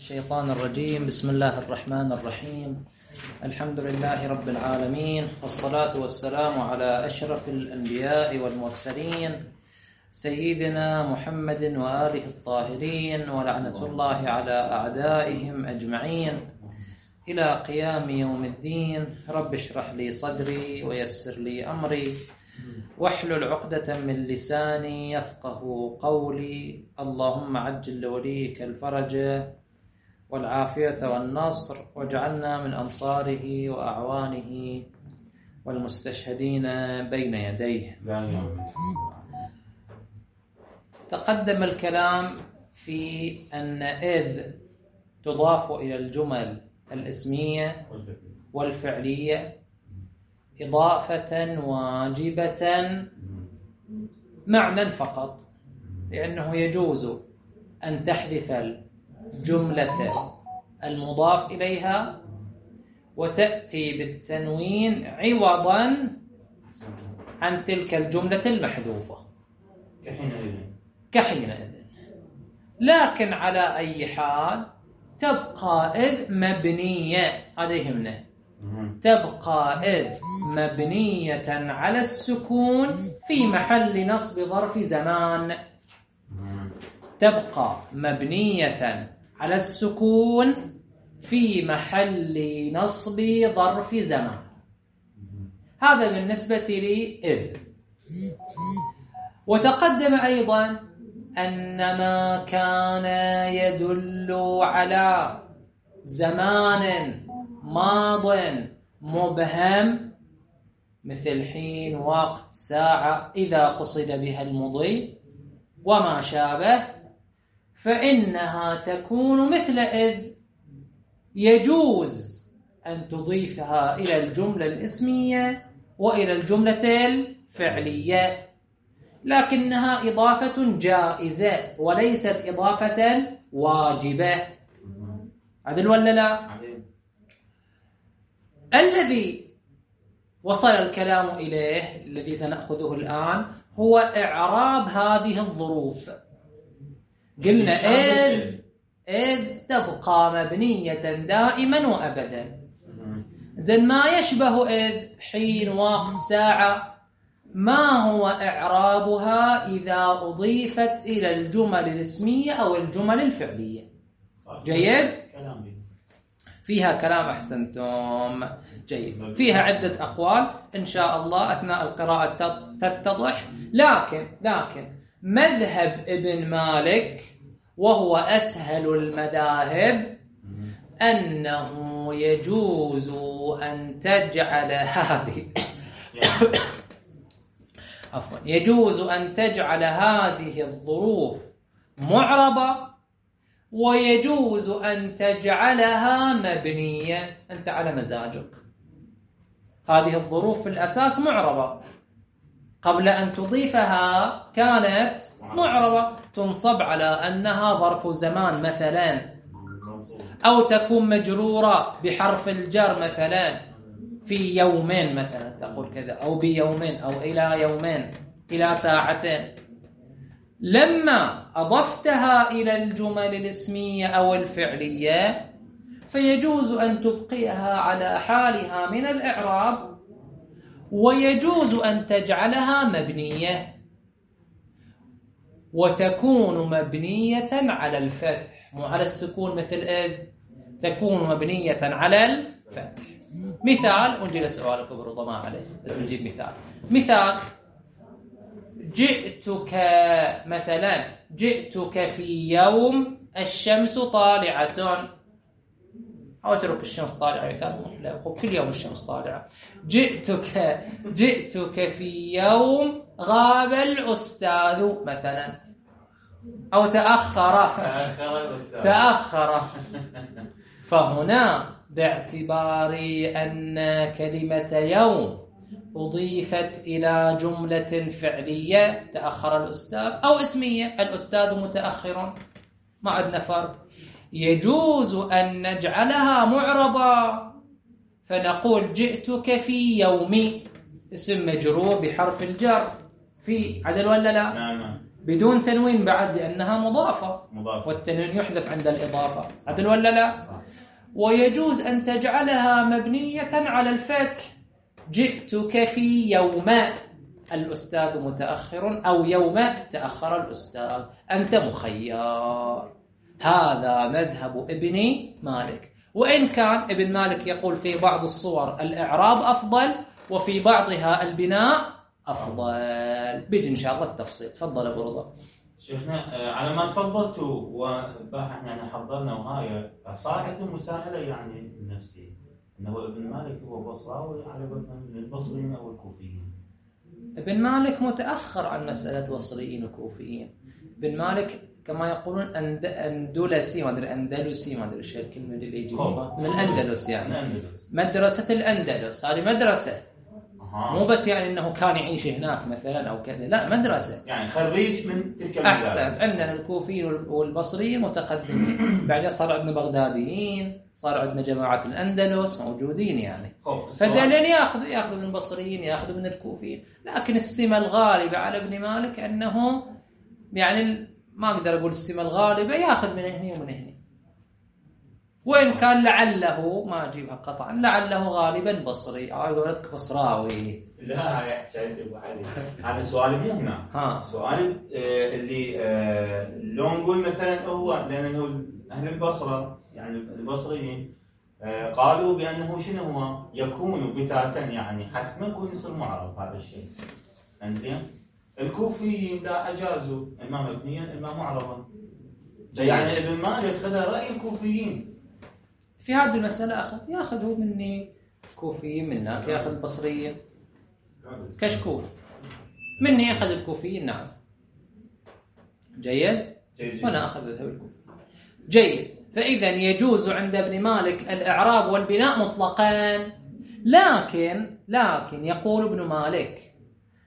الشيطان الرجيم. بسم الله الرحمن الرحيم. الحمد لله رب العالمين، والصلاة والسلام على أشرف الأنبياء والمرسلين سيدنا محمد وآله الطاهرين، ولعنة الله على أعدائهم أجمعين إلى قيام يوم الدين. رب اشرح لي صدري ويسر لي أمري واحلل عقدة من لساني يفقه قولي. اللهم عجل لوليك الفرج والعافية والنصر، واجعلنا من أنصاره وأعوانه والمستشهدين بين يديه. تقدم الكلام في أن إذ تضاف إلى الجمل الاسمية والفعلية إضافة واجبة معنى فقط، لأنه يجوز أن تحذف الجملة المضاف إليها وتأتي بالتنوين عوضا عن تلك الجملة المحذوفة كحينئذ. لكن على أي حال تبقى إذ مبنية، هذا يهمنا، تبقى إذ مبنية على السكون في محل نصب ظرف زمان. تبقى مبنية على السكون في محل نصب ظرف زمان. هذا بالنسبة لإذ. وتقدم أيضا أن ما كان يدل على زمان ماض مبهم مثل حين، وقت، ساعة، إذا قصد بها المضي وما شابه، فإنها تكون مثل إذ. يجوز أن تضيفها إلى الجملة الاسمية وإلى الجملة الفعلية، لكنها إضافة جائزة وليست إضافة واجبة. عدل ولا لا؟ الذي وصل الكلام إليه الذي سنأخذه الآن هو إعراب هذه الظروف. قلنا إذ تبقى مبنية دائما وأبدا. زين، ما يشبه إذ حين، وقت، ساعة، ما هو إعرابها إذا أضيفت إلى الجمل الاسمية أو الجمل الفعلية؟ جيد؟ فيها كلام، أحسنتم، جيد. فيها عدة أقوال إن شاء الله أثناء القراءة تتضح. لكن مذهب ابن مالك، وهو أسهل المذاهب، أنه يجوز أن تجعل هذه الظروف معربة، ويجوز أن تجعلها مبنية، أنت على مزاجك. هذه الظروف في الأساس معربة، قبل أن تضيفها كانت معربة، تنصب على أنها ظرف زمان مثلا، أو تكون مجرورة بحرف الجر مثلا في يومين مثلا، تقول كذا، أو بيومين، أو إلى يومين، إلى ساعتين. لما أضفتها إلى الجمل الاسمية أو الفعلية فيجوز أن تبقيها على حالها من الإعراب، ويجوز أن تجعلها مبنية، وتكون مبنية على الفتح مو على السكون مثل إذ، تكون مبنية على الفتح. مثال، ونجي لسؤالك برضما عليه، بس نجيب مثال. جئتك في يوم الشمس طالعة، أو اترك الشمس طالعة مثال، لا، كل يوم الشمس طالعة. جئتك في يوم غاب الأستاذ مثلا، أو تأخر. فهنا باعتبار أن كلمة يوم أضيفت إلى جملة فعلية، تأخر الأستاذ، أو اسمية، الأستاذ متأخر، ما عندنا فرق. يجوز أن نجعلها معربة، فنقول جئتك في يومي، اسم مجرور بحرف الجر في، عدل ولا لا؟ نعم. بدون تنوين بعد لأنها مضافة. والتنوين يحذف عند الإضافة. عدل ولا لا؟ ويجوز أن تجعلها مبنية على الفتح. جئتك في يوم الأستاذ متأخر، أو يوم تأخر الأستاذ، أنت مخير. هذا مذهب ابن مالك. وإن كان ابن مالك يقول في بعض الصور الإعراب أفضل، وفي بعضها البناء أفضل. بيجي إن شاء الله التفصيل. تفضل أبو رضا. شيخنا على ما تفضلتوا وباحثنا يعني حضرنا وهاي صار عندهم مساءلة يعني نفسية انه ابن مالك هو بصراوي على من البصريين او الكوفيين. ابن مالك متأخر عن مسألة بصريين وكوفيين. ابن مالك كما يقولون أندلسي، ما أدري أندلسي، ما أدري إيش الكلمة اللي يجي من الأندلس، يعني مدرسة الأندلس. هذه مدرسة مو بس يعني انه كان يعيش هناك مثلا او كذا، لا مدرسه يعني خريج من تلك المدارس. احسن. عندنا الكوفيين والبصريين متقدمين، بعدين صار عندنا بغداديين، صار عندنا جماعه الاندلس موجودين يعني. فدلين ياخذوا من البصريين، ياخذوا من الكوفيين. لكن السمه الغالبه على ابن مالك انه يعني ما اقدر اقول السمه الغالبه ياخذ من هنا ومن هنا، وإن كان لعله ما أجيبها قطعا، لعله غالبا بصري. قولتك بصراوي. لا يا حسين أبو علي، هذا سؤالي مو هنا. سؤالي اللي لو نقول مثلا هو لأنه أهل البصرة يعني البصريين قالوا بأنه شنو هو يكون بتاتا، يعني حتما يكون يصير معرب هذا الشيء. انزين الكوفيين لا أجازوا إما مبنيا إما معربا. يعني ابن مالك خذ رأي الكوفيين في هذه المسألة. ياخذه مني كوفيين، منك ياخذ البصريين كشكول، مني ياخذ الكوفيين. نعم جيد. وانا اخذ ذهب الكوفي. جيد. فاذا يجوز عند ابن مالك الاعراب والبناء مطلقا، لكن يقول ابن مالك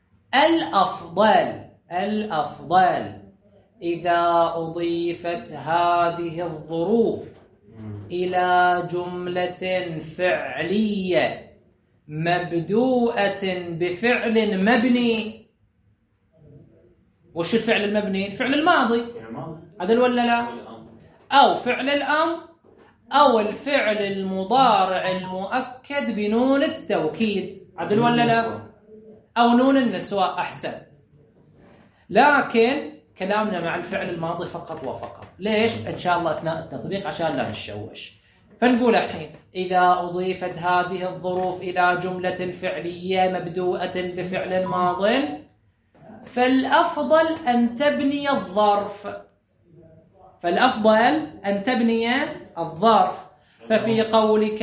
الافضل اذا اضيفت هذه الظروف إلى جملة فعلية مبدوءة بفعل مبني. وش الفعل المبني؟ الفعل الماضي. عدل ولا لا؟ أو فعل الأمر، أو الفعل المضارع المؤكد بنون التوكيد. عدل ولا لا؟ أو نون النسوة. أحسنت. لكن كلامنا مع الفعل الماضي فقط وفقط. ليش؟ إن شاء الله أثناء التطبيق عشان لا نشوش. فنقول الحين إذا أضيفت هذه الظروف إلى جملة فعلية مبدوءة بفعل ماض، فالأفضل أن تبني الظرف. ففي قولك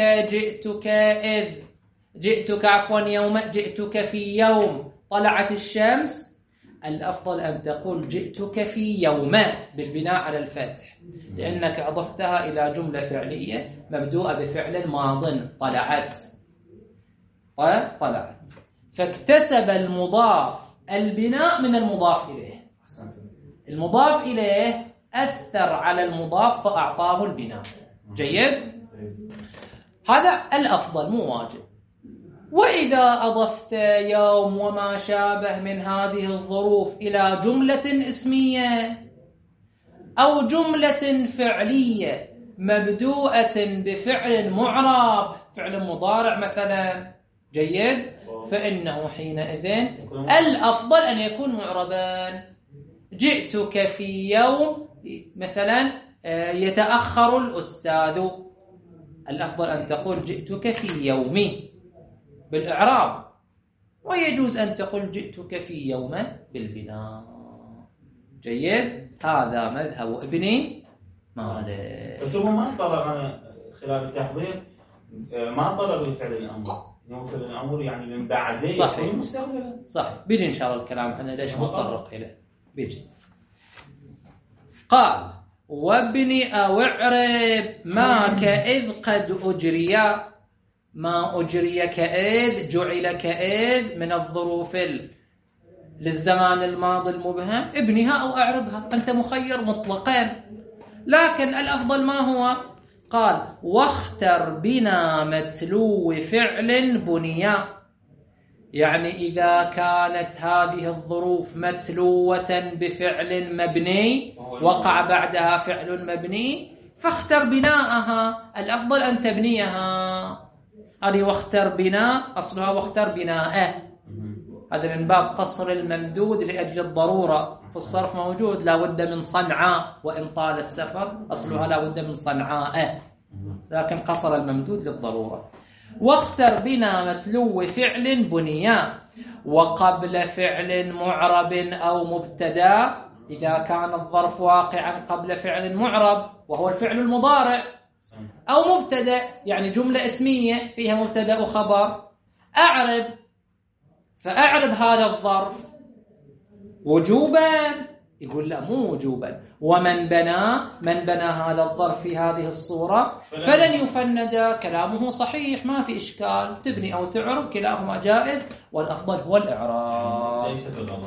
جئتك في يوم طلعت الشمس، الأفضل أن تقول جئتك في يوم بالبناء على الفتح، لأنك أضفتها إلى جملة فعلية مبدوءة بفعل ماض طلعت. فاكتسب المضاف البناء من المضاف إليه. المضاف إليه أثر على المضاف فأعطاه البناء. جيد؟ هذا الأفضل مو واجب. وإذا أضفت يوم وما شابه من هذه الظروف إلى جملة اسمية أو جملة فعلية مبدوءة بفعل معرب، فعل مضارع مثلا، جيد، فإنه حينئذ الأفضل أن يكون معربا. جئتك في يوم مثلا يتأخر الأستاذ، الأفضل أن تقول جئتك في يومي بالإعراب، ويجوز أن تقول جئتك في يوم بالبناء. جيد؟ هذا مذهب ابن مالك. بس هو ما انطلق خلال التحضير، ما انطلق لفعل الأمر، فعل الأمر يعني من بعده. صحيح. بيجي إن شاء الله الكلام عنه ليش متطرق إليه. بيجي. قال وابن أو اعرب ما كإذ قد أجري، ما أجري كإذ، جعل كإذ من الظروف للزمان الماضي المبهم، ابنها أو أعربها، أنت مخير مطلقا. لكن الأفضل ما هو؟ قال واختر بنا متلو فعل بنيا، يعني إذا كانت هذه الظروف متلوة بفعل مبني وقع بعدها فعل مبني فاختر بناءها، الأفضل أن تبنيها. هذه واختر بناء أصلها واختر بناءه، هذا من باب قصر الممدود لأجل الضرورة. في الصرف موجود لا بد من صنعاء، وإن طال السفر أصلها لا بد من صنعاء، لكن قصر الممدود للضرورة. واختر بنا متلو فعل بنيا وقبل فعل معرب أو مبتدا، إذا كان الظرف واقعا قبل فعل معرب وهو الفعل المضارع، أو مبتدا يعني جملة اسمية فيها مبتدا وخبر، أعرب، فأعرب هذا الظرف وجوبا. يقول لا مو وجوبا، ومن بنى هذا الظرف في هذه الصورة فلن يفند، كلامه صحيح ما في إشكال، تبني أو تعرب كلاهما جائز، والأفضل هو الإعراب. ليس بالغلط.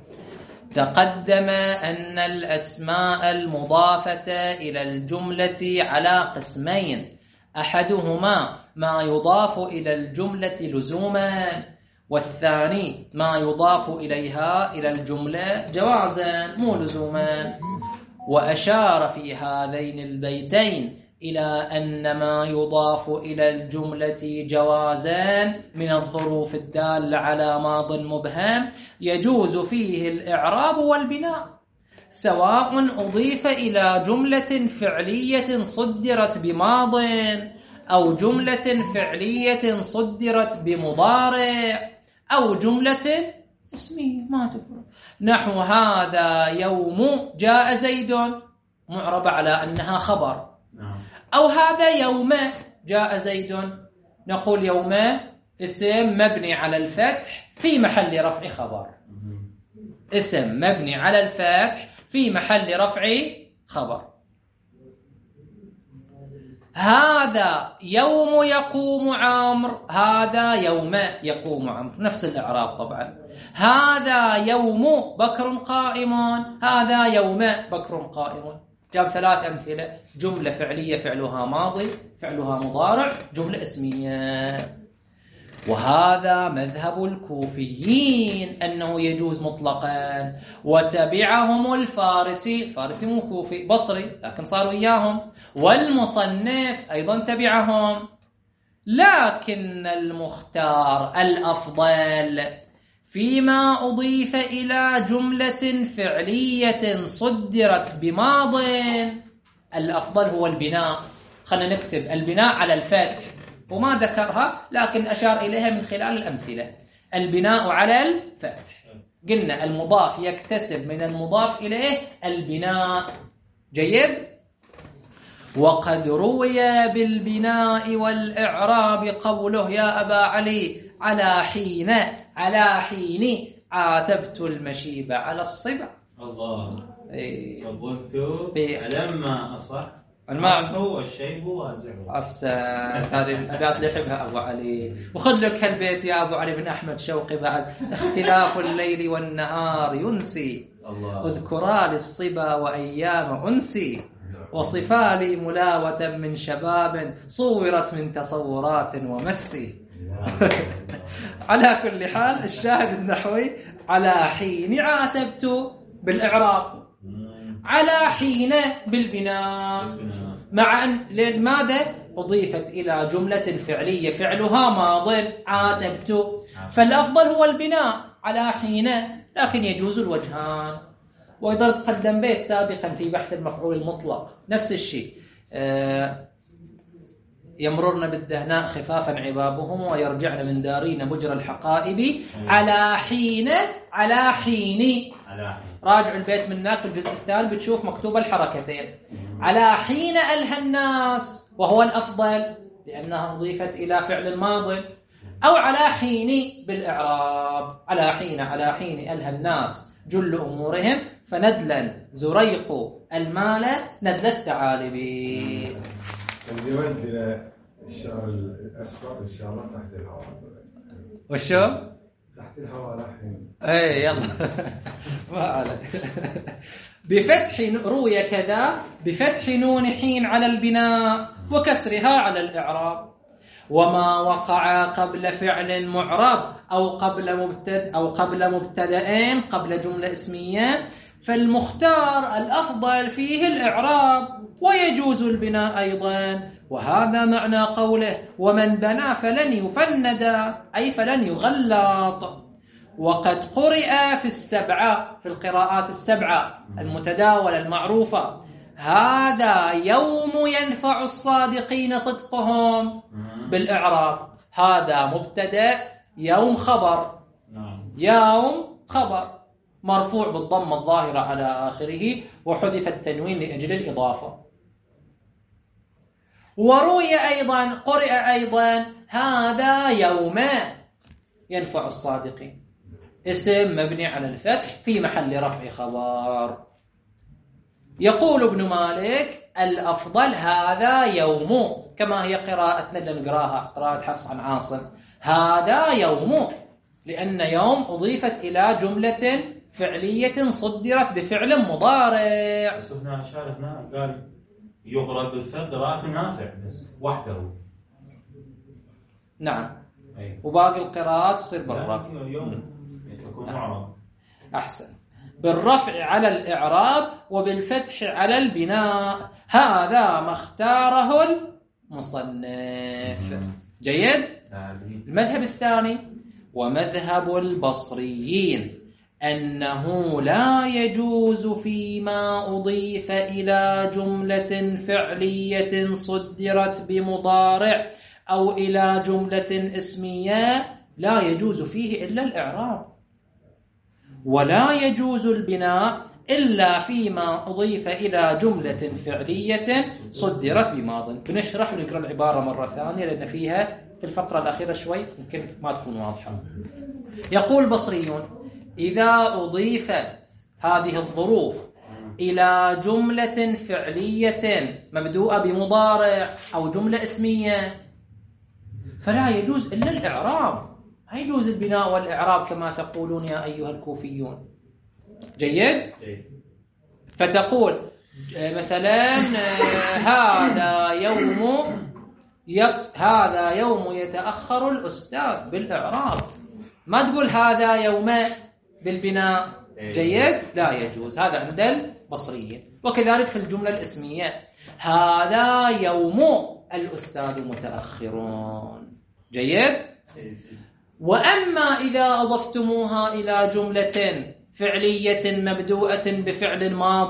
تقدم أن الأسماء المضافة إلى الجملة على قسمين، أحدهما ما يضاف إلى الجملة لزوما، والثاني ما يضاف إليها إلى الجملة جوازا مو لزوما. وأشار في هذين البيتين إلى أن ما يضاف إلى الجملة جوازا من الظروف الدالة على ماض مبهم يجوز فيه الإعراب والبناء، سواء أضيف إلى جملة فعلية صدرت بماض أو جملة فعلية صدرت بمضارع أو جملة اسمية ما تفرق. نحو هذا يوم جاء زيد معرب على أنها خبر، أو هذا يوم جاء زيد نقول يوم اسم مبني على الفتح في محل رفع خبر، اسم مبني على الفتح في محل رفع خبر. هذا يوم يقوم عمرو، هذا يوم يقوم عمرو، نفس الإعراب طبعا. هذا يوم بكر قائم، هذا يوم بكر قائم. جاب 3 أمثلة: جملة فعلية فعلها ماضي، فعلها مضارع، جملة اسمية. وهذا مذهب الكوفيين أنه يجوز مطلقا، وتبعهم الفارسي، الفارسي مو كوفي بصري لكن صاروا إياهم، والمصنف أيضا تبعهم. لكن المختار الأفضل فيما أضيف إلى جملة فعلية صدرت بماض، الأفضل هو البناء. خلنا نكتب البناء على الفتح، وما ذكرها لكن أشار إليها من خلال الأمثلة. البناء على الفتح، قلنا المضاف يكتسب من المضاف إليه البناء. جيد. وقد روي بالبناء والإعراب قوله يا أبا علي على حين عاتبت المشيب على الصبا. الله. فقلت لما أصح المعنى والشيب واسع. أحسنت، هذه الأبيات اللي يحبها أبو علي. وخذ لك هالبيت يا أبو علي بن أحمد شوقي بعد: اختلاف الليل والنهار ينسي، اذكرا للصبا وأيام أنسي، وصفا لي ملاوة من شباب صورت من تصورات ومسي. على كل حال الشاهد النحوي على حين عاتبت بالإعراب، على حين بالبناء، مع أن لماذا أضيفت إلى جملة فعلية فعلها ماض عاتبت، فالأفضل هو البناء على حين، لكن يجوز الوجهان. وأيضا تقدم بيت سابقا في بحث المفعول المطلق نفس الشيء: يمررن بالدهناء خفافا عبابهم ويرجعن من دارين مجرى الحقائب على حين. على حين راجع البيت من هناك الجزء الثاني بتشوف مكتوب الحركتين. على حين ألهى الناس وهو الأفضل لأنها أضيفت إلى فعل الماضي، أو على حين بالإعراب. على حين ألهى الناس جل أمورهم فندلا زريق المال ندل الثعالب. يود إلى الشعر الأسبق إن شاء الله تحت الهواء. وشو؟ تحت الهواء الحين. ايه يلا ما عليك. بفتح روي كذا بفتح نون حين على البناء وكسرها على الإعراب. وما وقع قبل فعل معرب أو قبل مبتدأين قبل جملة اسمية فالمختار الأفضل فيه الإعراب ويجوز البناء أيضا. وهذا معنى قوله ومن بنى فلن يفند أي فلن يغلط. وقد قرئ في السبعة، في القراءات السبعة المتداولة المعروفة، هذا يوم ينفع الصادقين صدقهم بالإعراب. هذا مبتدأ، يوم خبر، يوم خبر مرفوع بالضمة الظاهرة على آخره وحذف التنوين لأجل الإضافة. وروي أيضا قرئ أيضا هذا يوم ينفع الصادقين، اسم مبني على الفتح في محل رفع خبر. يقول ابن مالك الأفضل هذا يوم، كما هي قراءتنا اللي نقراها قراءة حفص عن عاصم، هذا يوم، لأن يوم أضيفت إلى جملة فعلية صدرت بفعل مضارع. بس هنا أشار هنا قال يغرب بالفتح قراءة نافع بس وحده. نعم. وباقي القراءات تصير بالرفع. تكون معرب. أحسن. بالرفع على الإعراب وبالفتح على البناء، هذا ما اختاره المصنف. جيد. المذهب الثاني ومذهب البصريين أنه لا يجوز فيما أضيف إلى جملة فعلية صدرت بمضارع أو إلى جملة اسمية، لا يجوز فيه إلا الإعراب، ولا يجوز البناء إلا فيما أضيف إلى جملة فعلية صدرت بماض. بنشرح ونقرأ العبارة مرة ثانية لأن فيها في الفقرة الأخيرة شوي يمكن ما تكون واضحة. يقول البصريون إذا أضيفت هذه الظروف إلى جملة فعلية مبدوءة بمضارع أو جملة اسمية فلا يجوز إلا الإعراب، لا يجوز البناء والإعراب كما تقولون يا أيها الكوفيون. جيد؟ فتقول مثلا هذا يوم يتأخر الأستاذ بالإعراب، ما تقول هذا يوم بالبناء. جيد؟ لا يجوز، هذا عند البصريين. وكذلك في الجملة الاسمية هذا يوم الأستاذ متأخرون. جيد؟ وأما إذا أضفتموها إلى جملة فعلية مبدوءة بفعل ماض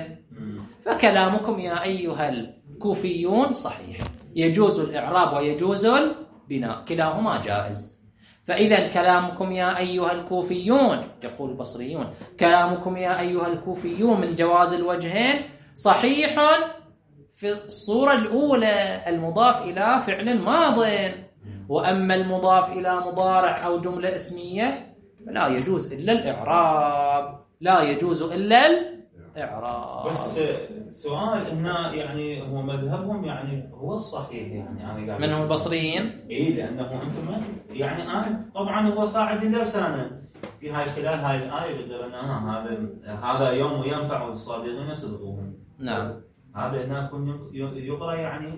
فكلامكم يا أيها الكوفيون صحيح، يجوز الإعراب ويجوز البناء، كلاهما جائز. فإذا كلامكم يا أيها الكوفيون، يقول البصريون كلامكم يا أيها الكوفيون من جواز الوجهين صحيح في الصورة الأولى المضاف إلى فعل ماض، وأما المضاف إلى مضارع أو جملة اسمية فلا يجوز إلا الإعراب، لا يجوز إلا الإعراب. بس سؤال هنا، يعني هو مذهبهم يعني هو الصحيح، يعني أنا قاعد منهم البصريين؟ إيه، لأنه أنتم يعني أنا طبعا هو صاعد اللبس أنا في هاي خلال هاي الآية بقول أنا هذا يوم ينفع الصادقين صدقهم. نعم. هذا هنا يقرأ يعني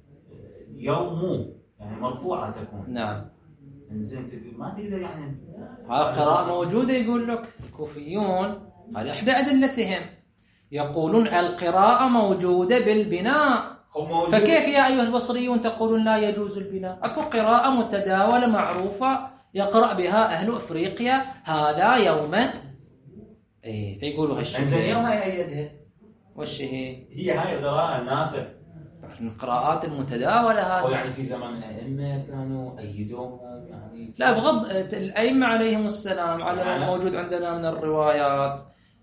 يوم يعني مرفوعة تكون. نعم. إنزين ما تقدر يعني هذا قراءة موجودة. يقول لك الكوفيون هذه إحدى أدلتهم، يقولون القراءة موجودة بالبناء، فكيف يا أيها البصريون تقولون لا يجوز البناء؟ أكو قراءة متداولة معروفة يقرأ بها أهل أفريقيا هذا يوما، إيه فيقولوا هالشيء. إنزين يوم هاي أيدها وش هي هاي القراءة نافع من القراءات المتداولة هذه. أو يعني في زمن الأئمة كانوا أيدوهم يعني لا، بغض الأئمة عليهم السلام على ما موجود عندنا من الروايات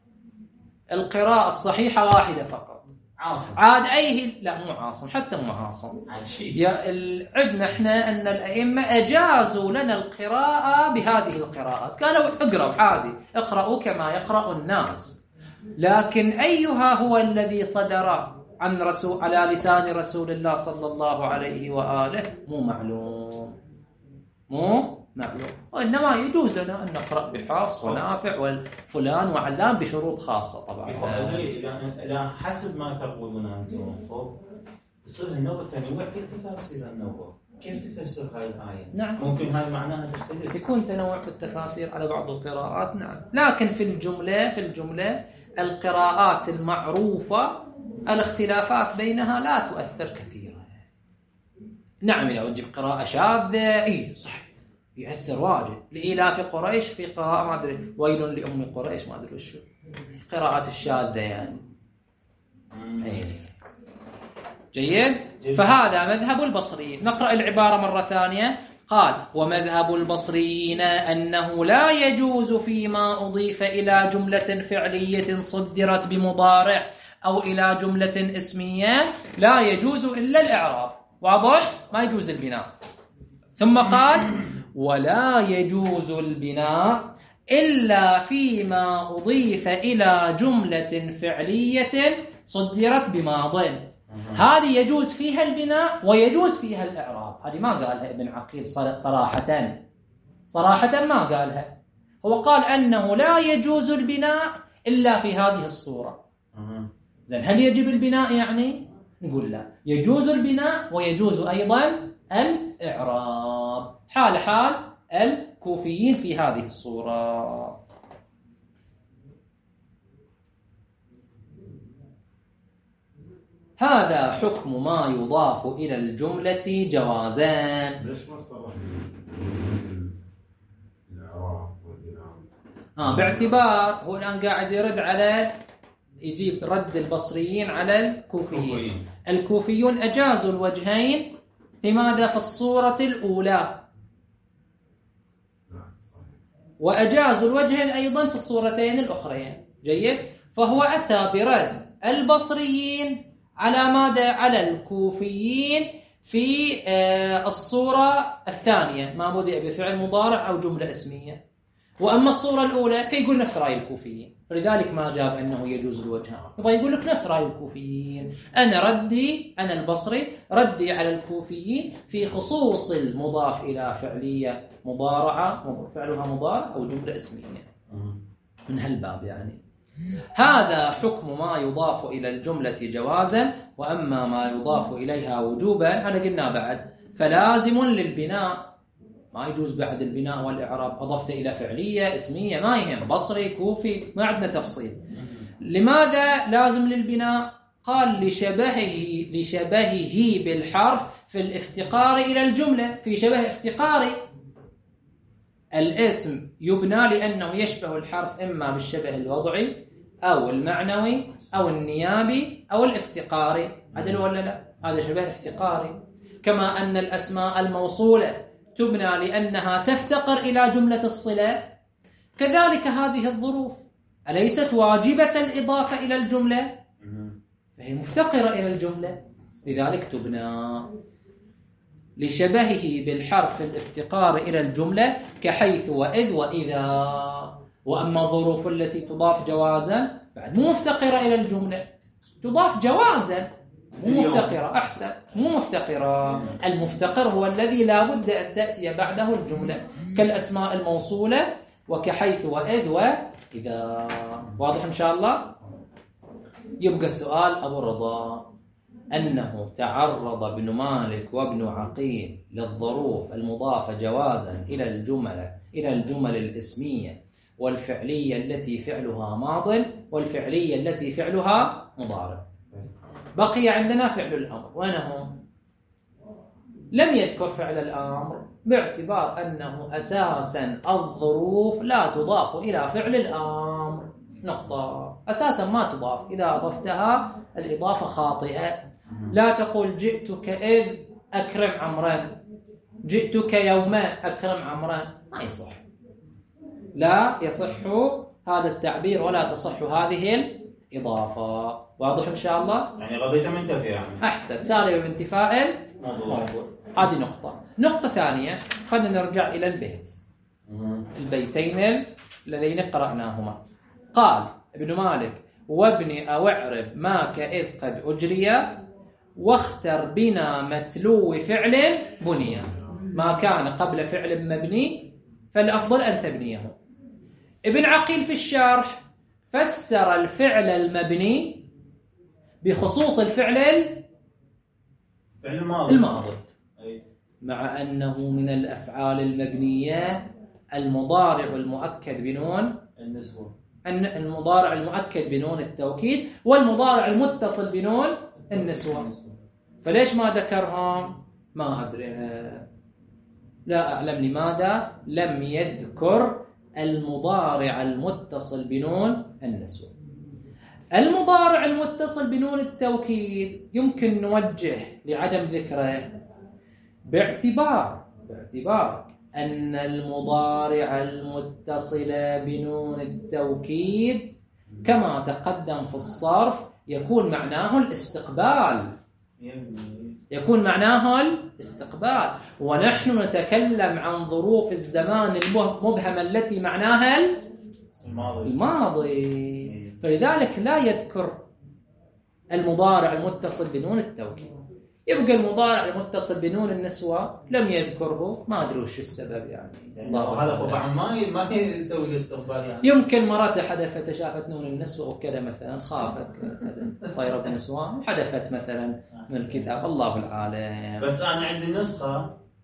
القراءة الصحيحة واحدة فقط. عاصم عاد أيه لا مو عاصم، حتى مو عاصم. عندنا احنا أن الأئمة أجازوا لنا القراءة بهذه القراءات، قالوا اقرأوا عادي، اقرأوا كما يقرأ الناس، لكن أيها هو الذي صدر عن على لسان رسول الله صلى الله عليه وآله مو معلوم، وإنما يجوز لنا أن نقرأ بحفص ونافع وفلان وعلان بشروط خاصة طبعا. إلى حسب ما تقولون أنتم يصير النوبة تنوع في تفاصيل النوبة. كيف تفسر هاي الآية؟ نعم. ممكن هاي معناها تختلف. يكون تنوع في التفاسير على بعض القراءات، نعم. لكن في الجملة القراءات المعروفة الاختلافات بينها لا تؤثر كثيرا. نعم، يا وجب قراءة شاذة، اي صح، يؤثر واجد. لإلاف قريش في قراءة ما أدري، ويل لأم قريش، ما أدري وشو قراءات الشاذة يعني. جيد. فهذا مذهب البصريين. نقرأ العبارة مرة ثانية. قال: ومذهب البصريين أنه لا يجوز فيما أضيف إلى جملة فعلية صدرت بمضارع أو إلى جملة اسمية لا يجوز إلا الإعراب. واضح؟ ما يجوز البناء. ثم قال: ولا يجوز البناء إلا فيما أضيف إلى جملة فعلية صدرت بماض. هذه يجوز فيها البناء ويجوز فيها الإعراب. هذه ما قالها ابن عقيل صراحة ما قالها. هو قال أنه لا يجوز البناء إلا في هذه الصورة. زين، هل يجب البناء يعني؟ نقول لا، يجوز البناء ويجوز أيضا الإعراب، حال الكوفيين في هذه الصورة. هذا حكم ما يضاف إلى الجملة جوازان. ليش ما صرح الإعراب والبناء؟ باعتبار هو الآن قاعد يرد على، يجيب رد البصريين على الكوفيين. الكوفيون أجازوا الوجهين في ماذا؟ في الصورة الأولى، وأجازوا الوجهين أيضا في الصورتين الأخرين. جيد. فهو أتى برد البصريين على ماذا؟ على الكوفيين في الصورة الثانية، ما بدأ بفعل مضارع أو جملة اسمية. وأما الصورة الأولى فيقول نفس رأي الكوفيين، فلذلك ما جاب أنه يجوز الوجهان، يبغى يقول لك نفس رأي الكوفيين. أنا البصري ردي على الكوفيين في خصوص المضاف إلى فعلية مضارعة فعلها مضارع أو جملة اسمية من هالباب يعني. هذا حكم ما يضاف إلى الجملة جوازا، وأما ما يضاف إليها وجوبا هذا قلنا بعد فلازم للبناء، ما يجوز بعد البناء والإعراب. أضفت إلى فعلية اسمية ما يهم، بصري كوفي ما عندنا تفصيل. لماذا لازم للبناء؟ قال لشبهه بالحرف في الافتقار إلى الجملة. في شبه افتقاري، الاسم يبنى لأنه يشبه الحرف إما بالشبه الوضعي أو المعنوي أو النيابي أو الافتقاري. هذا ولا لا؟ هذا شبه افتقاري. كما أن الأسماء الموصولة تبنى لأنها تفتقر إلى جملة الصلة، كذلك هذه الظروف أليست واجبة الإضافة إلى الجملة؟ فهي مفتقرة إلى الجملة، لذلك تبنى لشبهه بالحرف الافتقار إلى الجملة كحيث وإذ وإذا. وأما الظروف التي تضاف جوازا بعد مو مفتقرة إلى الجملة، تضاف جوازا، مو مفتقرة. أحسن، مو مفتقرة. المفتقر هو الذي لا بد أن تأتي بعده الجملة، كالأسماء الموصولة وكحيث وإذ وإذا. واضح إن شاء الله؟ يبقى سؤال أبو رضا أنه تعرض ابن مالك وابن عقيل للظروف المضافة جوازا إلى الجمل الاسمية والفعلية التي فعلها ماض والفعلية التي فعلها مضارع. بقي عندنا فعل الأمر، وأنه لم يذكر فعل الأمر باعتبار أنه أساسا الظروف لا تضاف إلى فعل الأمر. نقطة. أساسا ما تضاف، إذا أضفتها الإضافة خاطئة. لا تقول جئتك إذ أكرم عمران، جئتك يوما أكرم عمران، ما يصح، لا يصح هذا التعبير ولا تصح هذه الإضافة. واضح إن شاء الله؟ يعني غضيت من انتفاء. أحسن، سالم بانتفاء الموضوع. هذه نقطة ثانية. خلينا نرجع إلى البيتين الذين قرأناهما. قال ابن مالك: وابن أو اعرب ما كإذ قد أجري واختر بنا متلو فعل بني. ما كان قبل فعل مبني فالأفضل أن تبنيه. ابن عقيل في الشرح فسر الفعل المبني بخصوص الفعل الماضي. مع أنه من الأفعال المبنية المضارع المؤكد بنون النسوة، المضارع المؤكد بنون التوكيد والمضارع المتصل بنون النسوة. فليش ما ذكرهم؟ ما أدري، لا أعلم لماذا لم يذكر المضارع المتصل بنون النسوة. المضارع المتصل بنون التوكيد يمكن نوجه لعدم ذكره باعتبار أن المضارع المتصل بنون التوكيد كما تقدم في الصرف يكون معناه الاستقبال، ونحن نتكلم عن ظروف الزمان المبهمة التي معناها الماضي. فلذلك لا يذكر المضارع المتصل بنون التوكيد. يبقى المضارع المتصل بنون النسوة لم يذكره، ما أدري وش السبب يعني هذا طبعا ما يسوي الاستقبال يعني. يمكن مرات حدثت شافت نون النسوة وكذا مثلا خافت صايرة بنسوان حدثت مثلا من الكتاب، الله العالم. بس أنا عندي نسخة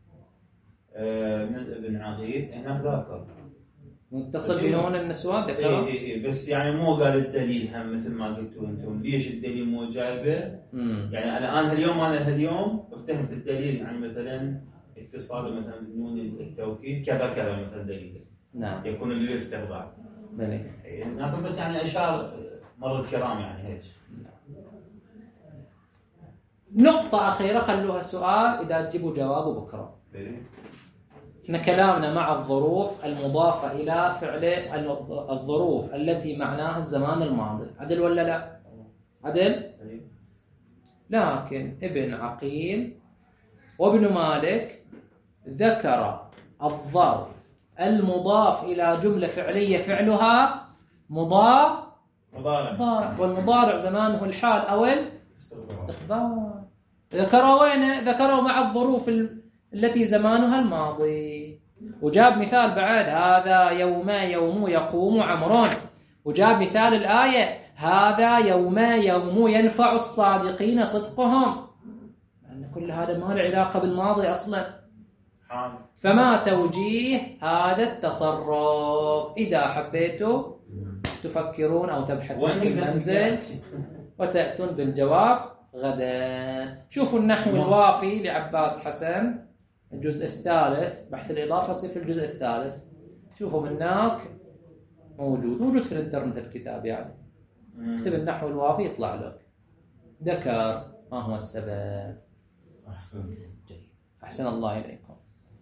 من ابن عقيل هناك ذاكر متصل بنون النسوة ذكره. إيه بس يعني مو قال الدليل هم مثل ما قلتوا انتم. ليش الدليل مو جايبه؟ يعني انا اليوم افتهمت الدليل، يعني مثلا اتصال مثلا بنون التوكيد كذا كذا مثلا دليل. نعم. يكون للاستقبال. بلى. لكن بس يعني اشار مر الكرام يعني هيك. نقطة أخيرة خلوها سؤال إذا تجيبوا جوابه بكرة. احنا كلامنا مع الظروف المضافة إلى فعل الظروف التي معناها الزمان الماضي، عدل ولا لا؟ عدل؟ لكن ابن عقيل وابن مالك ذكر الظرف المضاف إلى جملة فعلية فعلها مضارع، والمضارع زمانه الحال أو الاستقبال. ذكروا وين؟ ذكروا مع الظروف التي زمانها الماضي. وجاب مثال بعد، هذا يوم يقوم عمرون. وجاب مثال الآية، هذا يوم ينفع الصادقين صدقهم. لأن كل هذا ما له علاقة بالماضي أصلا. فما توجيه هذا التصرف؟ إذا حبيتوا تفكرون أو تبحثون في المنزل وتأتون بالجواب غدا. شوفوا النحو الوافي لعباس حسن الجزء الثالث، بحث الإضافة في الجزء الثالث. شوفوا من هناك موجود في الانترنت الكتاب، يعني اكتب النحو الوافي يطلع لك ذكر ما هو السبب. أحسن الله إليكم.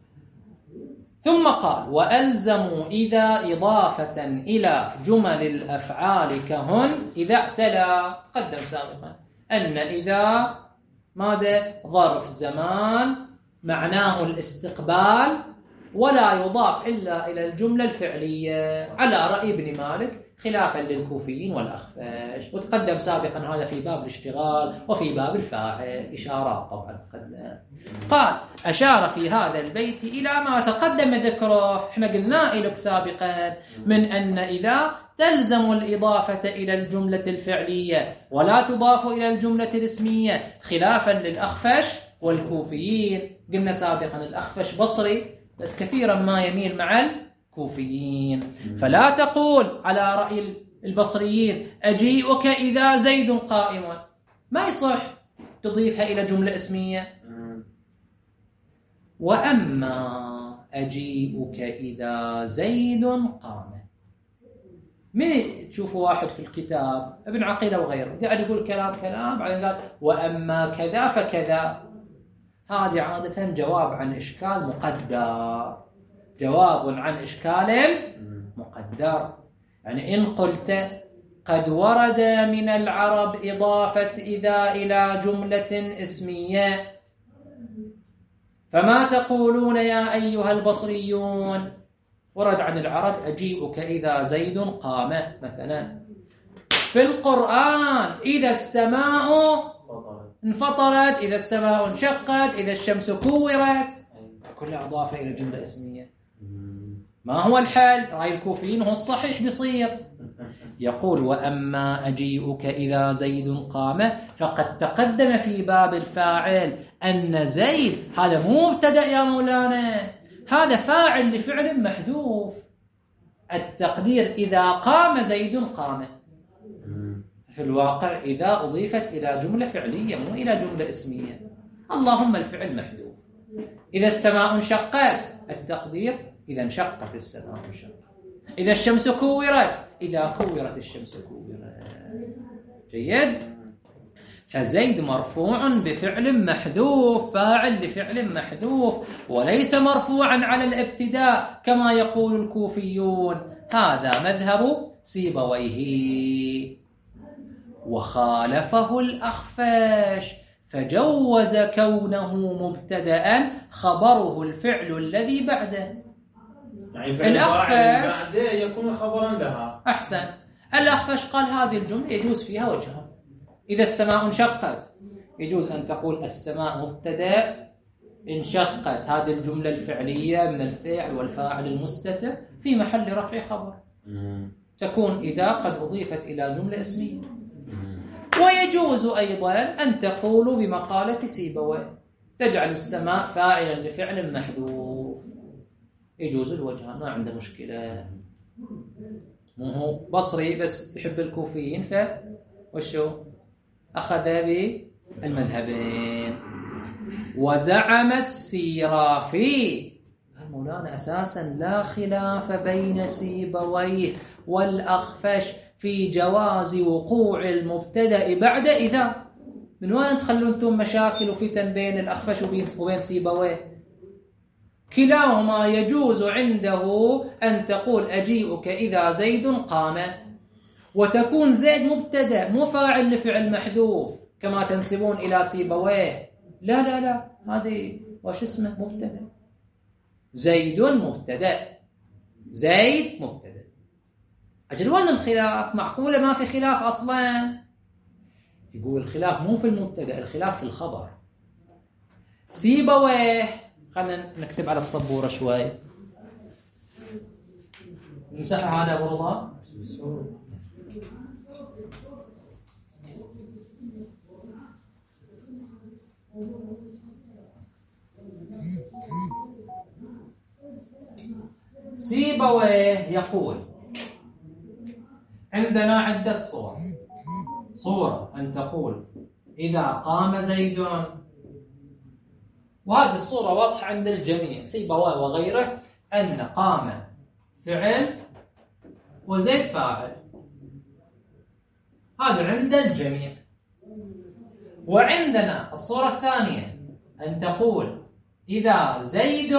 ثم قال وألزموا إذا إضافة إلى جمل الأفعال كهن إذا اعتلى. تقدم سابقا أن إذا ماذا؟ ظرف زمان معناه الاستقبال ولا يضاف إلا إلى الجملة الفعلية على رأي ابن مالك خلافا للكوفيين والأخفش. وتقدم سابقا هذا في باب الاشتغال وفي باب الفاعل، إشارات طبعا تقدم. قال أشار في هذا البيت إلى ما تقدم ذكره، احنا قلنا لك سابقا من أن إذا تلزم الإضافة إلى الجملة الفعلية ولا تضاف إلى الجملة الاسمية خلافا للأخفش والكوفيين. قلنا سابقا الأخفش بصري بس كثيرا ما يميل مع الكوفيين. فلا تقول على رأي البصريين أجيئك إذا زيد قائم، ما يصح تضيفها إلى جملة اسمية. وأما أجيئك إذا زيد قام، من تشوفوا واحد في الكتاب ابن عقيل وغيره قاعد يقول كلام بعدين قال وأما كذا فكذا. هذه عادة جواب عن إشكال مقدر، جواب عن إشكال مقدر. يعني إن قلت قد ورد من العرب إضافة إذا إلى جملة اسمية، فما تقولون يا أيها البصريون؟ ورد عن العرب أجيئك إذا زيد قام مثلا. في القرآن إذا السماء انفطرت، إذا السماء انشقت، إذا الشمس كورت، كلها أضافة إلى جملة اسمية. ما هو الحال؟ رأي الكوفيين هو الصحيح بيصير. يقول وأما أجيئك إذا زيد قام فقد تقدم في باب الفاعل أن زيد هذا مو مبتدأ يا مولانا، هذا فاعل لفعل محذوف. التقدير إذا قام زيد قام، في الواقع إذا أضيفت إلى جملة فعلية مو إلى جملة اسمية. اللهم الفعل محذوف. إذا السماء انشقت، التقدير إذا انشقت السماء انشقت. إذا الشمس كورت، إذا كورت الشمس كورت. جيد. فزيد مرفوع بفعل محذوف، فاعل لفعل محذوف، وليس مرفوعا على الابتداء كما يقول الكوفيون. هذا مذهب سيبويه. وخالفه الأخفش فجوز كونه مبتدأ خبره الفعل الذي بعده. يعني الأخفش بعده يكون خبرا لها. أحسن. الأخفش قال هذه الجملة يجوز فيها وجهان. إذا السماء انشقت يجوز أن تقول السماء مبتدأ انشقت، هذه الجملة الفعلية من الفعل والفاعل المستتر في محل رفع خبر، تكون إذا قد أضيفت إلى جملة اسمية. ويجوز أيضا أن تقول بمقالة سيبويه تجعل السماء فاعلا لفعل محذوف، يجوز الوجهان ما عنده مشكلة. مو هو بصري بس يحب الكوفيين وشو أخذ بالمذهبين. وزعم السيرافي مولانا أساسا لا خلاف بين سيبويه والأخفش في جواز وقوع المبتدأ بعد إذا. من وين تخلون انتم مشاكل وفتن بين الأخفش وبين سيبويه؟ كلاهما يجوز عنده أن تقول أجيئك إذا زيد قام، وتكون زيد مبتدأ مو فاعل لفعل محذوف كما تنسبون إلى سيبويه. لا لا لا، هذه وش اسمه مبتدأ. زيد مبتدأ، زيد مبتدأ. أجل وين الخلاف؟ معقولة ما في خلاف أصلا؟ يقول الخلاف مو في المبتدأ، الخلاف في الخبر. سيبويه، خلينا نكتب على السبورة شوي، نمسحها على أبو رضا. سيبويه يقول عندنا عدة صور. صورة أن تقول إذا قام زيد، وهذه الصورة واضحة عند الجميع، سيبويه وغيره، أن قام فعل وزيد فاعل، هذا عند الجميع. وعندنا الصورة الثانية أن تقول إذا زيد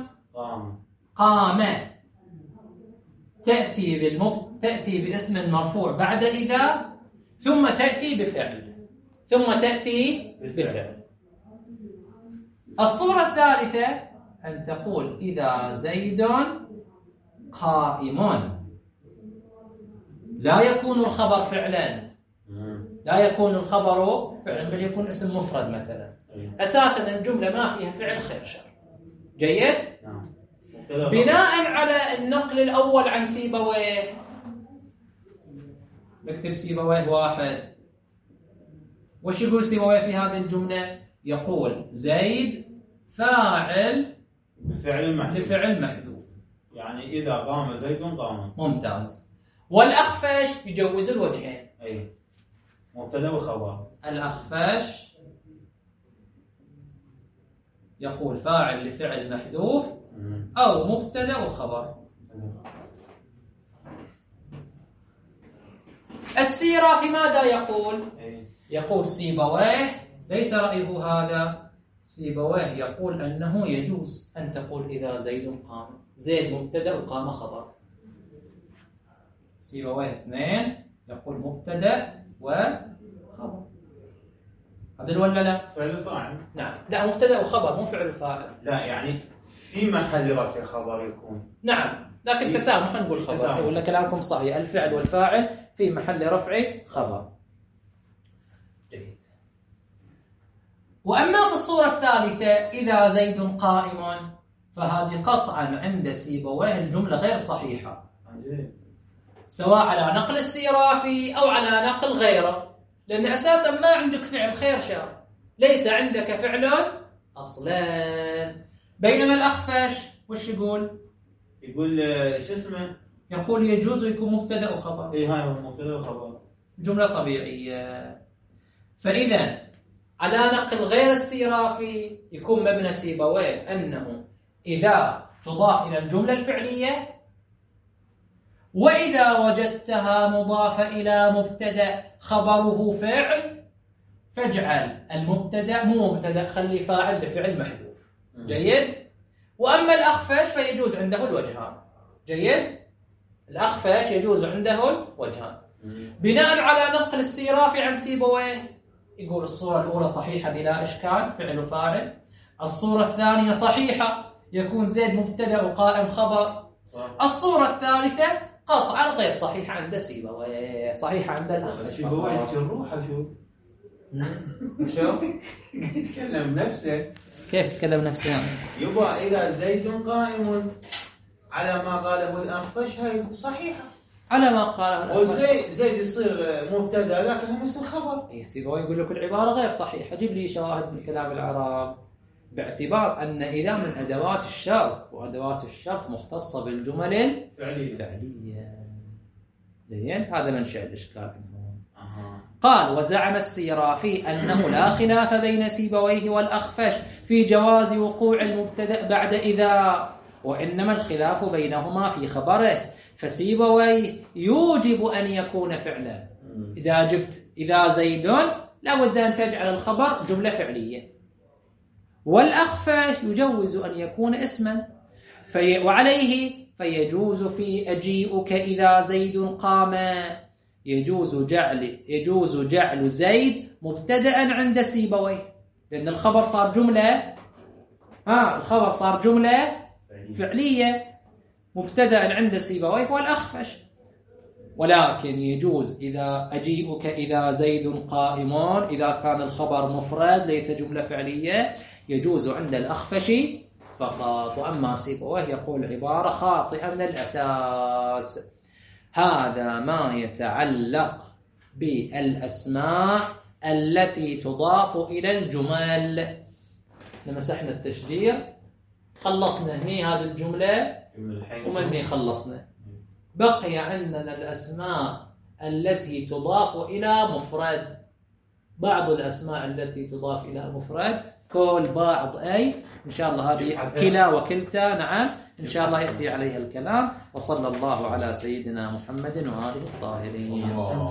قام تأتي باسم مرفوع بعد إذا، ثم تأتي بفعل، ثم تأتي بفعل. الصورة الثالثة أن تقول إذا زيد قائم، لا يكون الخبر فعلا، لا يكون الخبر فعلا، بل يكون اسم مفرد مثلا. أساسا الجملة ما فيها فعل خير شر. جيد؟ بناء على النقل الأول عن سيبويه، نكتب سيبويه واحد. وش يقول سيبويه في هذه الجملة؟ يقول زيد فاعل لفعل محذوف، يعني إذا قام زيد قام. ممتاز. والأخفش يجوز الوجهين، أي مبتدأ وخبر. الأخفش يقول فاعل لفعل محذوف أو مبتدأ وخبر. السيرة في ماذا يقول؟ يقول سيبويه ليس رأيه هذا، سيبويه يقول أنه يجوز أن تقول إذا زيد قام، زيد مبتدأ وقام خبر. سيبويه اثنين يقول مبتدأ وخبر. هذا ولا لا؟ فعل فاعل. نعم. لا، مبتدأ وخبر مو فعل فاعل. لا يعني في محل رفع خبر يكون. نعم، لكن تسامح نقول خبر، ولا كلامكم صحيح، الفعل والفاعل في محل رفع خبر. جيد. وأما في الصورة الثالثة إذا زيد قائم، فهذه قطعا عند سيبويه الجملة غير صحيحة، سواء على نقل السيرافي أو على نقل غيره، لأن أساسا ما عندك فعل خير شر، ليس عندك فعل أصلا. بينما الأخفش وش يقول؟ يقول شو اسمه؟ يقول يجوز يكون مبتدأ وخبر. إيه هاي مبتدأ وخبر، جملة طبيعية. فإذا على نقل غير السيرافي يكون مبنى سيبويه أنه إذا تضاف إلى الجملة الفعلية، وإذا وجدتها مضافة إلى مبتدأ خبره فعل فاجعل المبتدأ مو مبتدأ، خلي فاعل لفعل محذوف. جيد. وأما الأخفش فيجوز عنده الوجهان. جيد. الأخفش يجوز عنده الوجهان. بناء على نقل السيرافي عن سيبويه يقول الصورة الأولى صحيحة بلا إشكال، فعل وفاعل. الصورة الثانية صحيحة، يكون زيد مبتدأ وقائم خبر. الصورة الثالثة قطعا غير صحيحة عند سيبويه، صحيحة عند الأخفش. سيبويه يروح شو يتكلم نفسه. كيف يتكلم نفسه يعني؟ يبقى إذا زيد قائم على ما قاله الأخفش هاي صحيحة على ما قاله الأخفش، وزيد يصير مبتدا ذاك هم يصير خبر. سيبويه يقول لك العبارة غير صحيحة، جيب لي شواهد من كلام العرب، باعتبار أن إذا من أدوات الشرط، وأدوات الشرط مختصة بالجمل الفعلية. زين، هذا منشأ الإشكال عندهم. قال: وزعم السيرافي أنه لا خلاف بين سيبويه والأخفش في جواز وقوع المبتدأ بعد إذا، وإنما الخلاف بينهما في خبره، فسيبويه يوجب أن يكون فعلا. إذا زيد لابد أن تجعل الخبر جملة فعلية، والأخفش يجوز أن يكون اسما، وعليه فيجوز في أجيئك إذا زيد قام، يجوز جعل زيد مبتدأ عند سيبويه، لأن الخبر صار جملة الخبر صار جملة فعلية مبتدأ عند سيبويه والأخفش. ولكن يجوز إذا أجيئك إذا زيد قائم، إذا كان الخبر مفرد ليس جملة فعلية، يجوز عند الأخفش فقط. وأما سيبويه يقول عبارة خاطئة من الأساس. هذا ما يتعلق بالأسماء التي تضاف إلى الجمل. لمسحنا التشجير، خلصنا هني هذه الجملة ومني خلصنا. بقي عندنا الأسماء التي تضاف إلى مفرد. بعض الأسماء التي تضاف إلى مفرد كل بعض أي إن شاء الله هذه كلا وكلتا، نعم إن شاء الله يأتي عليها الكلام. وصلى الله على سيدنا محمد وآله الطاهرين.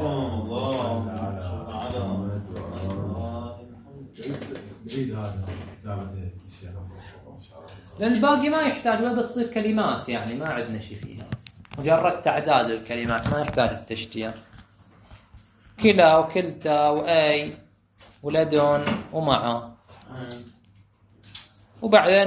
لأن الباقي ما يحتاج، بس تصير كلمات يعني ما عندنا شيء فيها، مجرد تعداد الكلمات ما يحتاج التشجير. كلا وكلتا وأي ولدن ومع، وبعدين